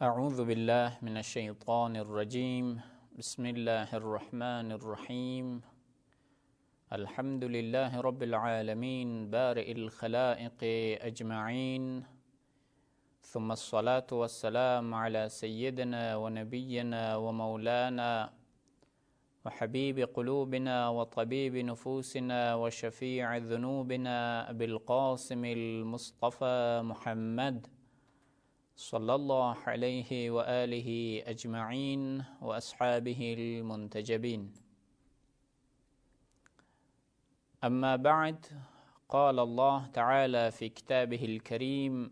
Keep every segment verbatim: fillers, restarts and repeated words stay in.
أعوذ بالله من الشيطان الرجيم بسم الله الرحمن الرحيم الحمد لله رب العالمين بارئ الخلائق أجمعين ثم الصلاة والسلام على سيدنا ونبينا ومولانا وحبيب قلوبنا وطبيب نفوسنا وشفيع ذنوبنا أبي القاسم المصطفى محمد صلى الله عليه وآله أجمعين وأصحابه المنتجبين. أما بعد، قال الله تعالى في كتابه الكريم: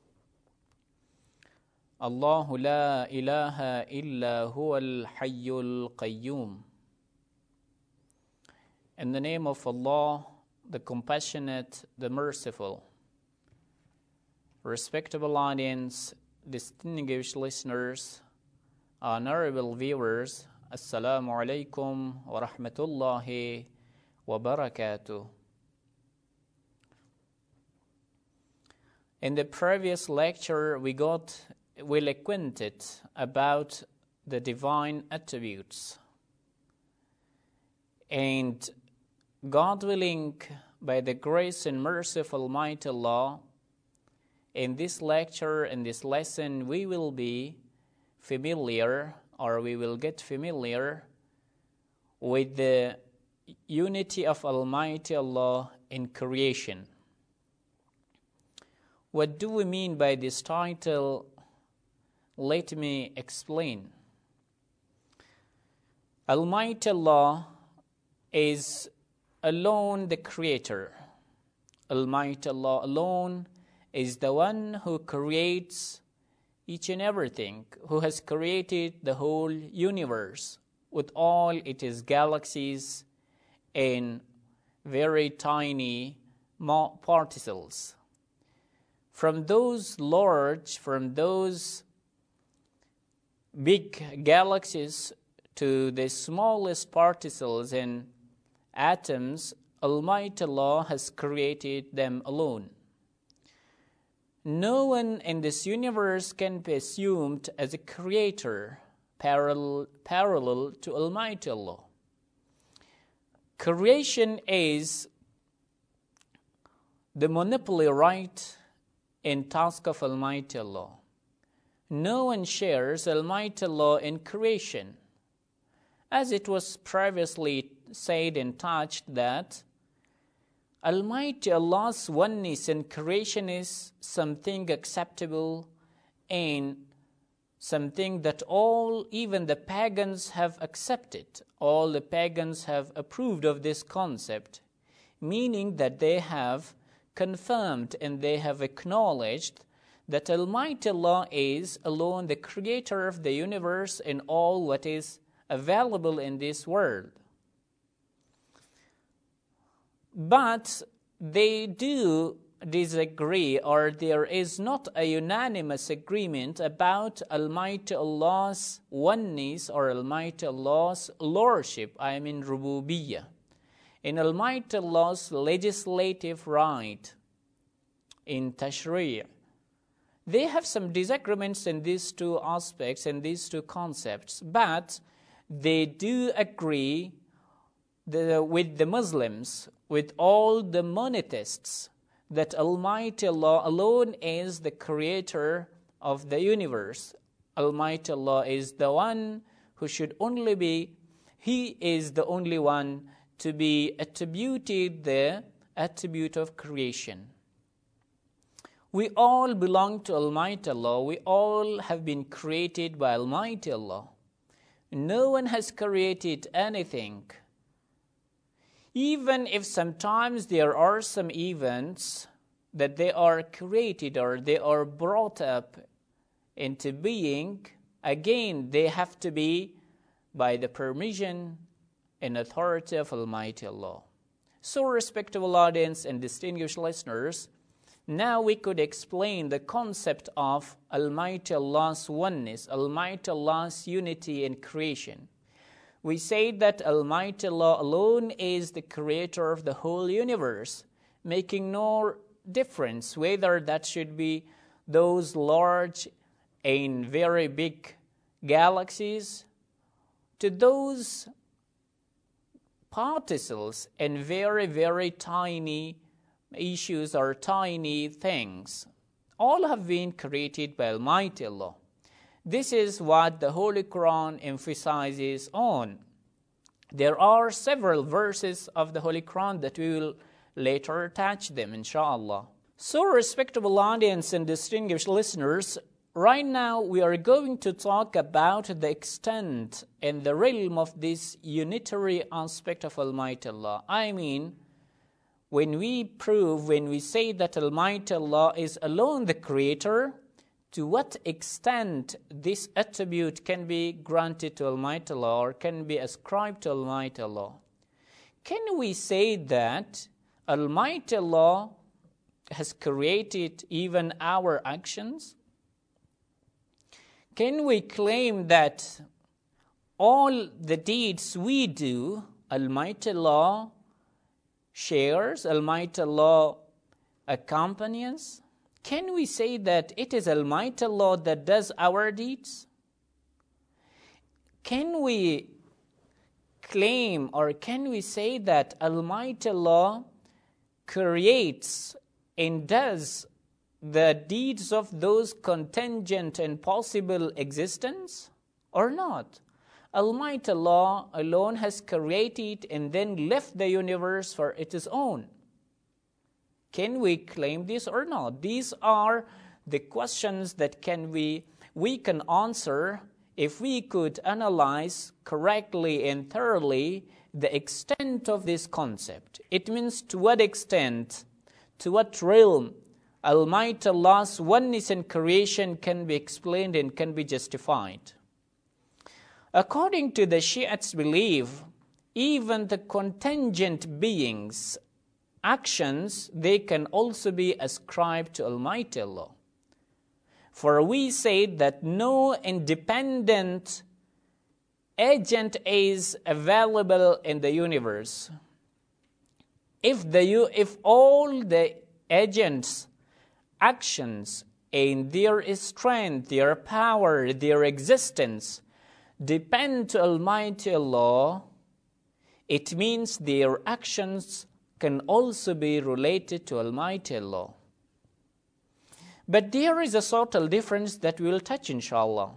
الله لا إله إلا هو الحي القيوم. In the name of Allah, the Compassionate, the Merciful. Respectable audience, distinguished listeners, honorable viewers, Assalamu alaikum wa rahmatullahi wa barakatuh. In the previous lecture, we got well acquainted about the divine attributes. And God willing, by the grace and mercy of Almighty Allah, in this lecture, in this lesson, we will be familiar, or we will get familiar with the unity of Almighty Allah in creation. What do we mean by this title? Let me explain. Almighty Allah is alone the Creator. Almighty Allah alone is the one who creates each and everything, who has created the whole universe with all its galaxies and very tiny particles. From those large, from those big galaxies to the smallest particles and atoms, Almighty Allah has created them alone. No one in this universe can be assumed as a creator parallel, parallel to Almighty Allah. Creation is the monopoly right and task of Almighty Allah. No one shares Almighty Allah in creation. As it was previously said and touched that Almighty Allah's oneness in creation is something acceptable and something that all, even the pagans, have accepted. All the pagans have approved of this concept, meaning that they have confirmed and they have acknowledged that Almighty Allah is alone the creator of the universe and all what is available in this world. But they do disagree, or there is not a unanimous agreement about Almighty Allah's oneness or Almighty Allah's lordship, I mean Rububiyyah, in Almighty Allah's legislative right in Tashri'. They have some disagreements in these two aspects, in these two concepts, but they do agree the, with the Muslims, with all the monotheists, that Almighty Allah alone is the creator of the universe. Almighty Allah is the one who should only be, He is the only one to be attributed the attribute of creation. We all belong to Almighty Allah. We all have been created by Almighty Allah. No one has created anything. Even if sometimes there are some events that they are created or they are brought up into being, again, they have to be by the permission and authority of Almighty Allah. So, respectable audience and distinguished listeners, now we could explain the concept of Almighty Allah's oneness, Almighty Allah's unity in creation. We say that Almighty Allah alone is the creator of the whole universe, making no difference whether that should be those large in very big galaxies to those particles in very, very tiny issues or tiny things. All have been created by Almighty Allah. This is what the Holy Quran emphasizes on. There are several verses of the Holy Quran that we will later attach them, inshallah. So, respectable audience and distinguished listeners, right now we are going to talk about the extent and the realm of this unitary aspect of Almighty Allah. I mean, when we prove, when we say that Almighty Allah is alone the Creator, to what extent this attribute can be granted to Almighty Allah or can be ascribed to Almighty Allah? Can we say that Almighty Allah has created even our actions? Can we claim that all the deeds we do, Almighty Allah shares, Almighty Allah accompanies? Can we say that it is Almighty Allah that does our deeds? Can we claim or can we say that Almighty Allah creates and does the deeds of those contingent and possible existence or not? Almighty Allah alone has created and then left the universe for its own. Can we claim this or not? These are the questions that can we, we can answer if we could analyze correctly and thoroughly the extent of this concept. It means to what extent, to what realm Almighty Allah's oneness in creation can be explained and can be justified. According to the Shiites' belief, even the contingent beings' actions, they can also be ascribed to Almighty Allah. For we say that no independent agent is available in the universe. If the if all the agents' actions and their strength, their power, their existence depend to Almighty Allah, it means their actions can also be related to Almighty Allah. But there is a subtle difference that we will touch, inshallah.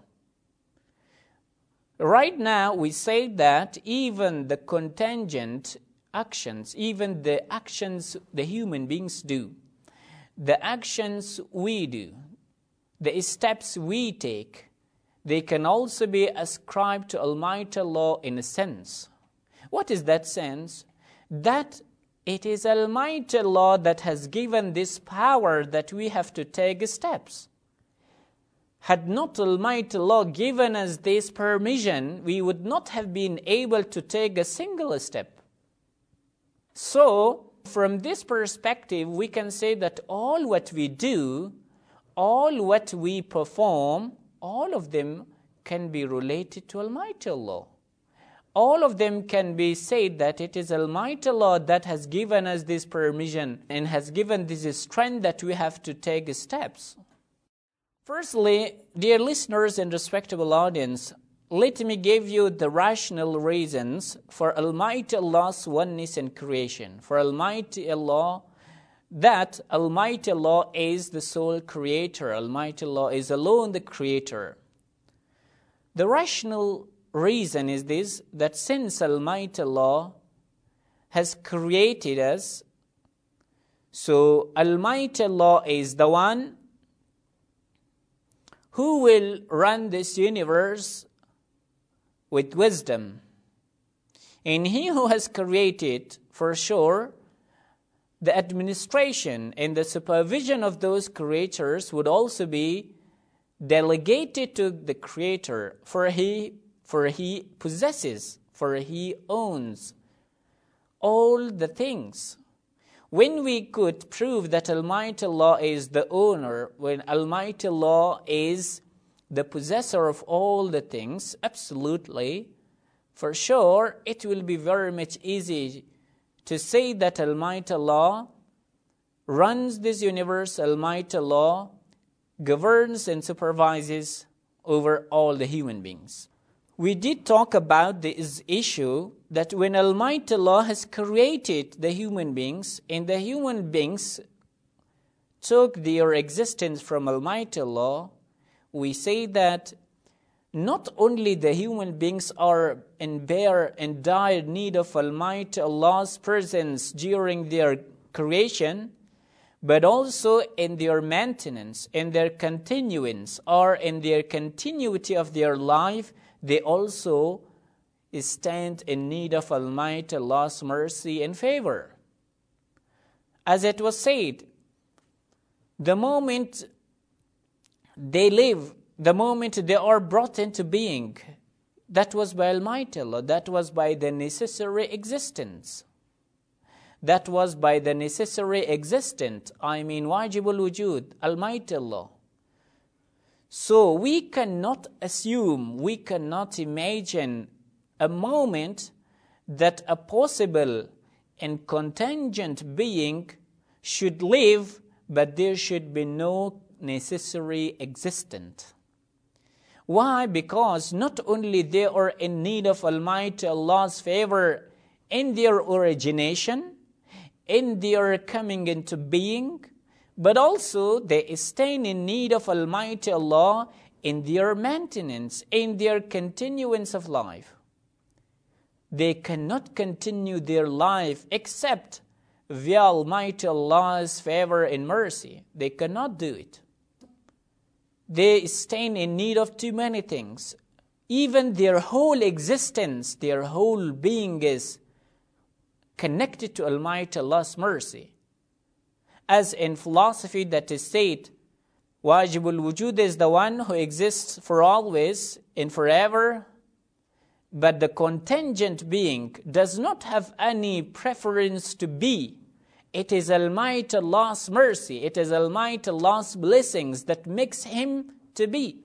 Right now, we say that even the contingent actions, even the actions the human beings do, the actions we do, the steps we take, they can also be ascribed to Almighty Allah in a sense. What is that sense? That it is Almighty Allah that has given this power that we have to take steps. Had not Almighty Allah given us this permission, we would not have been able to take a single step. So, from this perspective, we can say that all what we do, all what we perform, all of them can be related to Almighty Allah. All of them can be said that it is Almighty Allah that has given us this permission and has given this strength that we have to take steps. Firstly, dear listeners and respectable audience, let me give you the rational reasons for Almighty Allah's oneness in creation. For Almighty Allah, that Almighty Allah is the sole creator. Almighty Allah is alone the creator. The rational reason is this, that since Almighty Allah has created us, so Almighty Allah is the one who will run this universe with wisdom. And He who has created, for sure, the administration and the supervision of those creatures would also be delegated to the Creator, for He For He possesses, for He owns all the things. When we could prove that Almighty Allah is the owner, when Almighty Allah is the possessor of all the things, absolutely, for sure, it will be very much easy to say that Almighty Allah runs this universe, Almighty Allah governs and supervises over all the human beings. We did talk about this issue that when Almighty Allah has created the human beings and the human beings took their existence from Almighty Allah, we say that not only the human beings are in bare and dire need of Almighty Allah's presence during their creation, but also in their maintenance, in their continuance, or in their continuity of their life, they also stand in need of Almighty Allah's mercy and favor. As it was said, the moment they live, the moment they are brought into being, that was by Almighty Allah, that was by the necessary existence. That was by the necessary existent, I mean wajibul wujud, Almighty Allah. So we cannot assume, we cannot imagine a moment that a possible and contingent being should live, but there should be no necessary existent. Why? Because not only they are in need of Almighty Allah's favor in their origination, in their coming into being, but also they stand in need of Almighty Allah in their maintenance, in their continuance of life. They cannot continue their life except via Almighty Allah's favor and mercy. They cannot do it. They stand in need of too many things. Even their whole existence, their whole being is connected to Almighty Allah's mercy. As in philosophy that is said, Wajibul Wujud is the one who exists for always and forever, but the contingent being does not have any preference to be. It is Almighty Allah's mercy, it is Almighty Allah's blessings that makes him to be.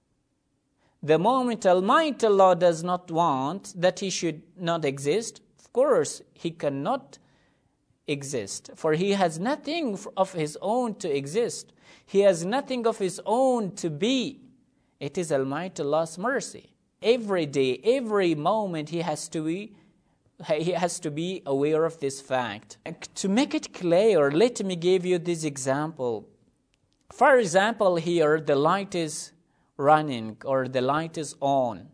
The moment Almighty Allah does not want that he should not exist, of course, he cannot exist, for he has nothing of his own to exist. He has nothing of his own to be. It is Almighty Allah's mercy. Every day, every moment, he has to be, he has to be aware of this fact. To make it clear, let me give you this example. For example, here the light is running or the light is on.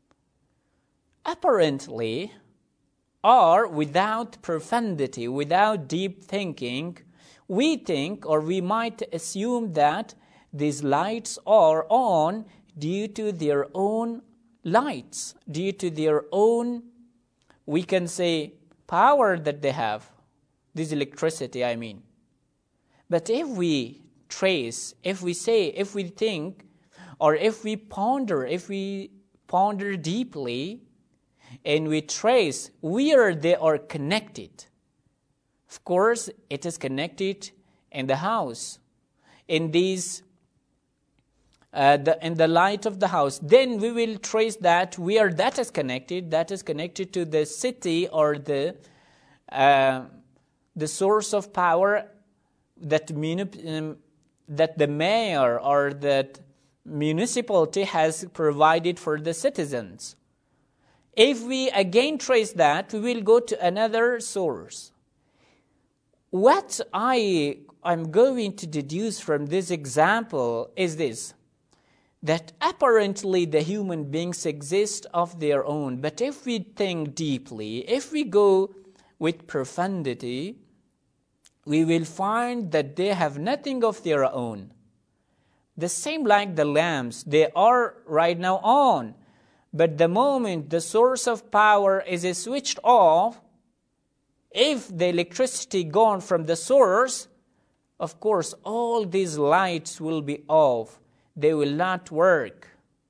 Apparently, or without profundity, without deep thinking, we think or we might assume that these lights are on due to their own lights, due to their own, we can say, power that they have, this electricity, I mean. But if we trace, if we say, if we think, or if we ponder, if we ponder deeply, and we trace where they are connected. Of course, it is connected in the house, in these, uh, the, in the light of the house. Then we will trace that where that is connected. That is connected to the city or the uh, the source of power that um, that the mayor or that municipality has provided for the citizens. If we again trace that, we will go to another source. What I am going to deduce from this example is this, that apparently the human beings exist of their own, but if we think deeply, if we go with profundity, we will find that they have nothing of their own. The same like the lamps, they are right now on. But the moment the source of power is switched off, if the electricity gone from the source, of course, all these lights will be off. They will not work.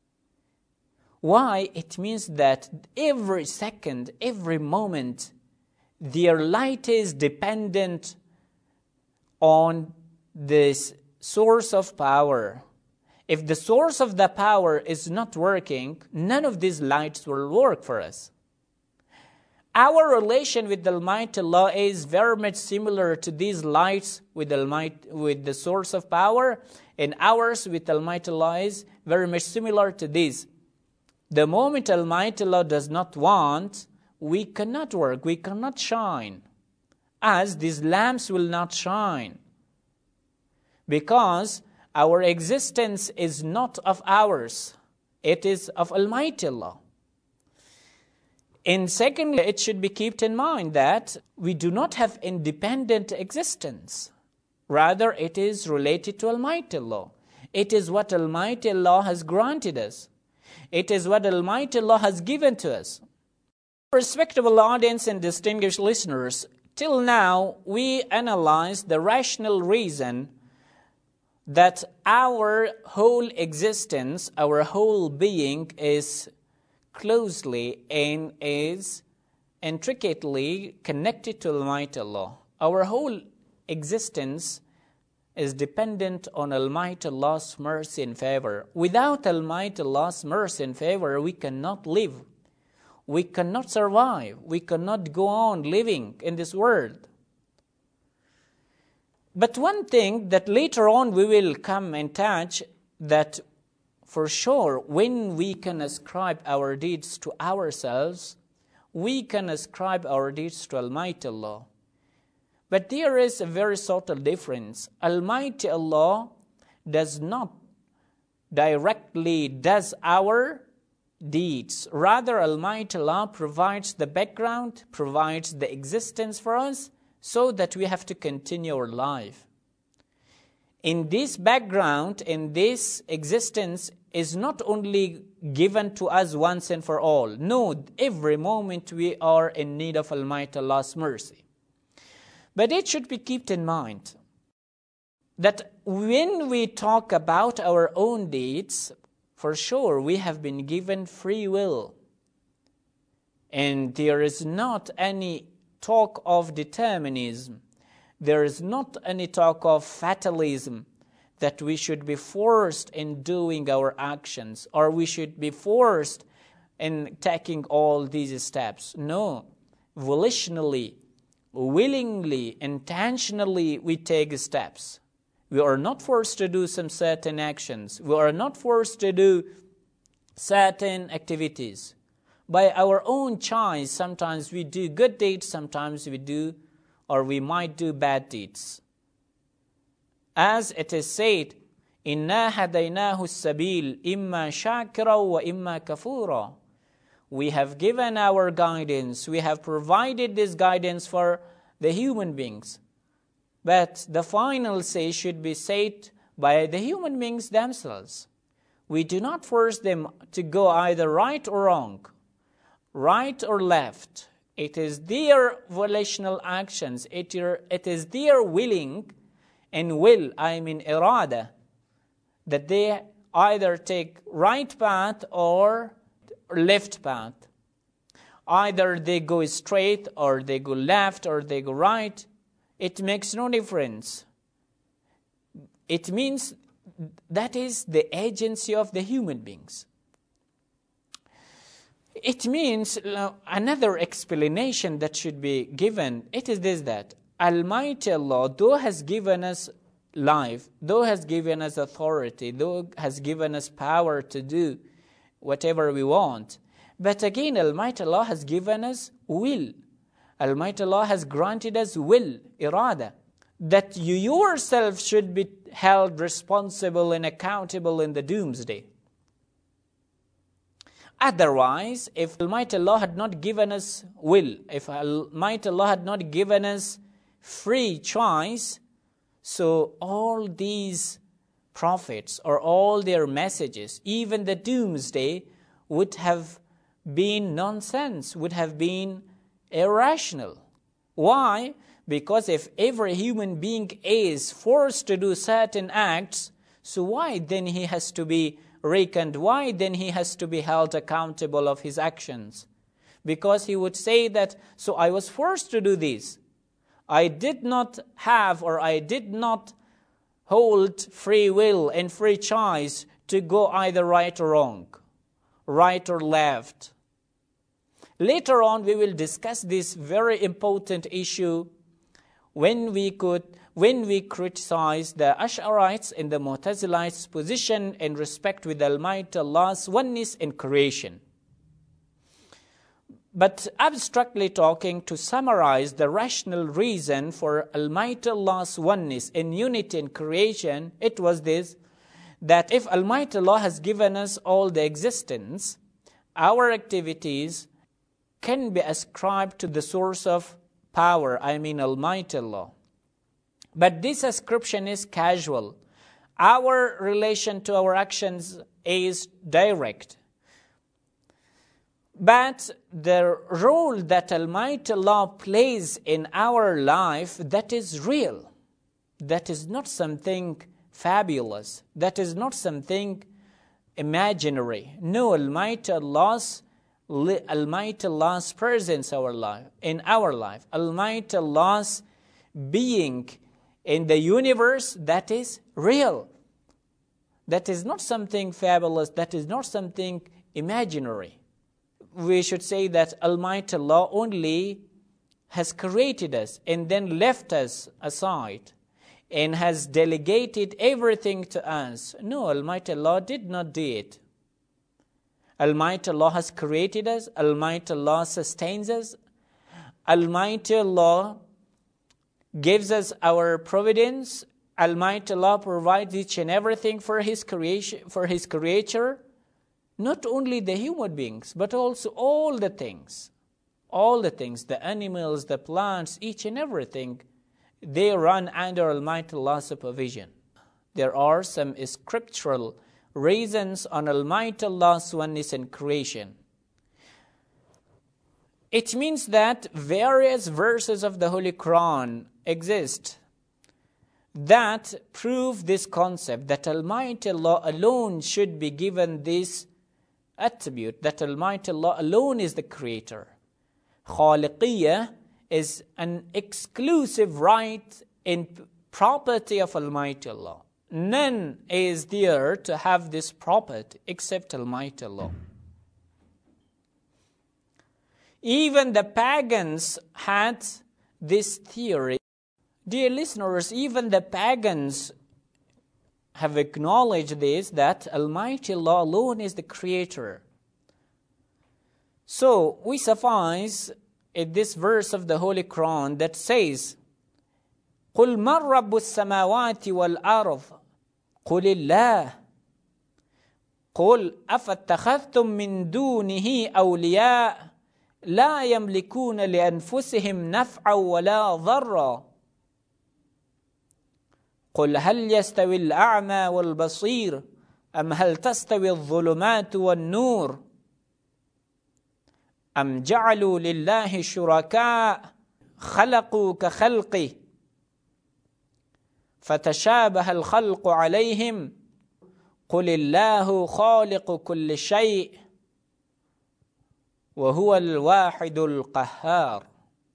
Why? It means that every second, every moment, their light is dependent on this source of power. If the source of the power is not working, none of these lights will work for us. Our relation with the Almighty Allah is very much similar to these lights with the Almighty, with the source of power. And ours with Almighty Allah is very much similar to this. The moment Almighty Allah does not want, we cannot work, we cannot shine. As these lamps will not shine. Because our existence is not of ours. It is of Almighty Allah. And secondly, it should be kept in mind that we do not have independent existence. Rather, it is related to Almighty Allah. It is what Almighty Allah has granted us. It is what Almighty Allah has given to us. Respectable audience and distinguished listeners, till now we analyzed the rational reason that our whole existence, our whole being is closely and is intricately connected to Almighty Allah. Our whole existence is dependent on Almighty Allah's mercy and favor. Without Almighty Allah's mercy and favor, we cannot live. We cannot survive. We cannot go on living in this world. But one thing that later on we will come and touch, that for sure when we can ascribe our deeds to ourselves, we can ascribe our deeds to Almighty Allah. But there is a very subtle difference. Almighty Allah does not directly does our deeds. Rather, Almighty Allah provides the background, provides the existence for us, so that we have to continue our life. In this background, in this existence, is not only given to us once and for all. No, every moment we are in need of Almighty Allah's mercy. But it should be kept in mind that when we talk about our own deeds, for sure we have been given free will. And there is not any talk of determinism. There is not any talk of fatalism, that we should be forced in doing our actions, or we should be forced in taking all these steps. No, volitionally, willingly, intentionally we take steps. We are not forced to do some certain actions. We are not forced to do certain activities. By our own choice, sometimes we do good deeds, sometimes we do, or we might do bad deeds. As it is said, إِنَّا هَدَيْنَاهُ السَّبِيلِ إِمَّا شَاكِرًا وَإِمَّا كَفُورًا. We have given our guidance, we have provided this guidance for the human beings. But the final say should be said by the human beings themselves. We do not force them to go either right or wrong, right or left. It is their volitional actions, it, it is their willing and will, I mean irada, that they either take right path or left path. Either they go straight or they go left or they go right. It makes no difference. It means that is the agency of the human beings. It means uh, another explanation that should be given. It is this, that Almighty Allah, though has given us life, though has given us authority, though has given us power to do whatever we want, but again Almighty Allah has given us will. Almighty Allah has granted us will, irada, that you yourself should be held responsible and accountable in the doomsday. Otherwise, if Almighty Allah had not given us will, if Almighty Allah had not given us free choice, so all these prophets or all their messages, even the doomsday, would have been nonsense, would have been irrational. Why? Because if every human being is forced to do certain acts, so why then he has to be reckoned? Why then he has to be held accountable of his actions? Because he would say that, so I was forced to do this. I did not have or I did not hold free will and free choice to go either right or wrong, right or left. Later on we will discuss this very important issue when we could, when we criticize the Ash'arites and the Mu'tazilites' position in respect with Almighty Allah's oneness in creation. But abstractly talking, to summarize the rational reason for Almighty Allah's oneness in unity in creation, it was this, that if Almighty Allah has given us all the existence, our activities can be ascribed to the source of power, I mean Almighty Allah. But this ascription is casual. Our relation to our actions is direct. But the role that Almighty Allah plays in our life, that is real. That is not something fabulous. That is not something imaginary. No, Almighty Allah's Almighty Allah's presence in our life, in our life, Almighty Allah's being in the universe, that is real. That is not something fabulous. That is not something imaginary. We should say that Almighty Allah only has created us and then left us aside and has delegated everything to us. No, Almighty Allah did not do it. Almighty Allah has created us. Almighty Allah sustains us. Almighty Allah gives us our providence. Almighty Allah provides each and everything for His creation, for His creature. Not only the human beings, but also all the things. All the things, the animals, the plants, each and everything, they run under Almighty Allah's supervision. There are some scriptural reasons on Almighty Allah's oneness in creation. It means that various verses of the Holy Quran exist that prove this concept, that Almighty Allah alone should be given this attribute, that Almighty Allah alone is the creator. Khaliqiyya is an exclusive right and property of Almighty Allah. None is there to have this property except Almighty Allah. Even the pagans had this theory. Dear listeners, even the pagans have acknowledged this, that Almighty Allah alone is the creator. So, we suffice in this verse of the Holy Quran that says, قُلْ مَنْ رَبُّ السَّمَاوَاتِ وَالْأَرْضِ قُلِ اللَّهِ قُلْ أَفَاتَّخَذْتُم مِّن دُونِهِ أَوْلِيَاءَ لَا يَمْلِكُونَ لِأَنفُسِهِمْ نَفْعًا وَلَا ضَرًّا قل هل يستوي الأعمى والبصير أم هل تستوي الظلمات والنور أم جعلوا لله شركاء خلقوا كخلقه فتشابه الخلق عليهم قل الله خالق كل شيء وهو الواحد القهار.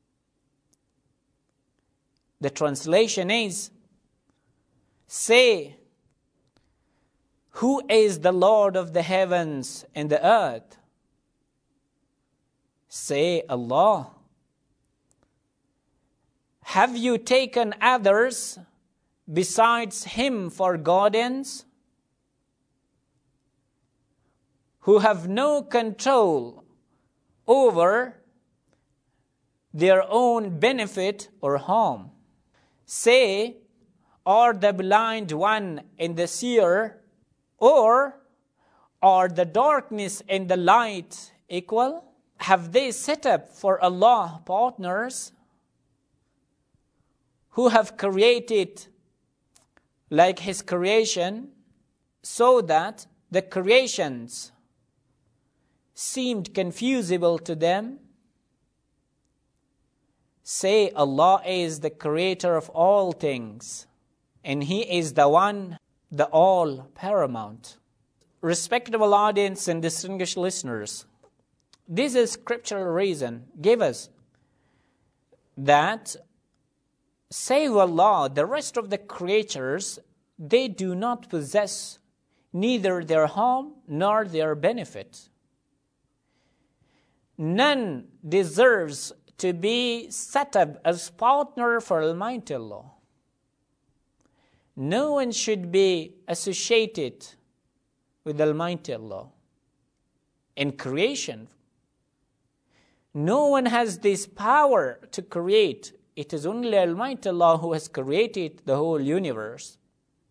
The translation is, say, who is the Lord of the heavens and the earth? Say, Allah. Have you taken others besides Him for guardians, who have no control over their own benefit or harm? Say, are the blind one and the seer, or are the darkness and the light equal? Have they set up for Allah partners who have created like His creation, so that the creations seemed confusable to them? Say, Allah is the creator of all things, and He is the one, the all paramount. Respectable audience and distinguished listeners, this is scriptural reason give us that, save Allah, the rest of the creatures, they do not possess neither their harm nor their benefit. None deserves to be set up as partner for Almighty Allah. no one should be associated with Almighty Allah. In creation, no one has this power to create. It is only Almighty Allah who has created the whole universe.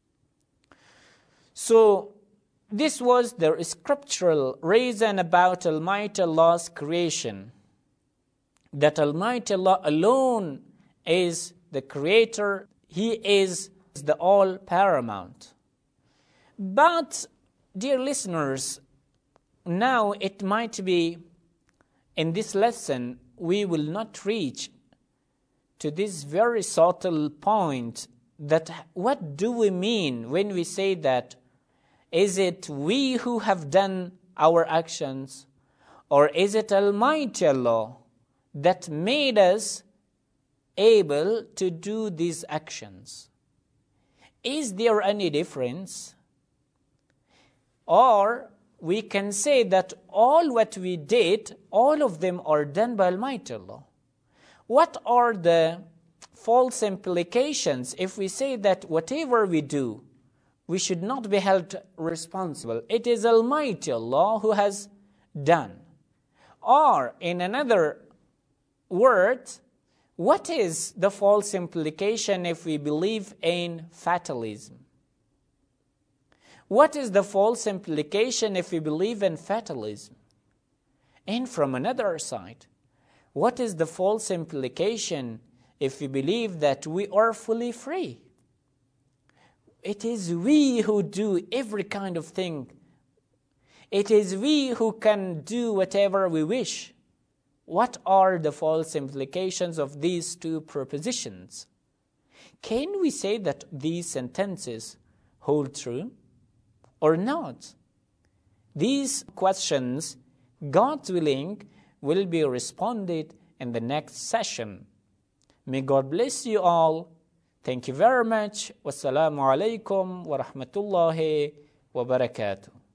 So, this was the scriptural reason about Almighty Allah's creation. That Almighty Allah alone is the creator. He is the all paramount. But, dear listeners, now it might be in this lesson we will not reach to this very subtle point that what do we mean when we say that is it we who have done our actions, or is it Almighty Allah that made us able to do these actions? Is there any difference? Or we can say that all what we did, all of them are done by Almighty Allah. What are the false implications if we say that whatever we do, we should not be held responsible? It is Almighty Allah who has done. Or, in another word, what is the false implication if we believe in fatalism? What is the false implication if we believe in fatalism? And from another side, what is the false implication if we believe that we are fully free? It is we who do every kind of thing. It is we who can do whatever we wish. What are the false implications of these two propositions? Can we say that these sentences hold true or not? These questions, God willing, will be responded in the next session. May God bless you all. Thank you very much. Wassalamu alaikum wa rahmatullahi wa barakatuh.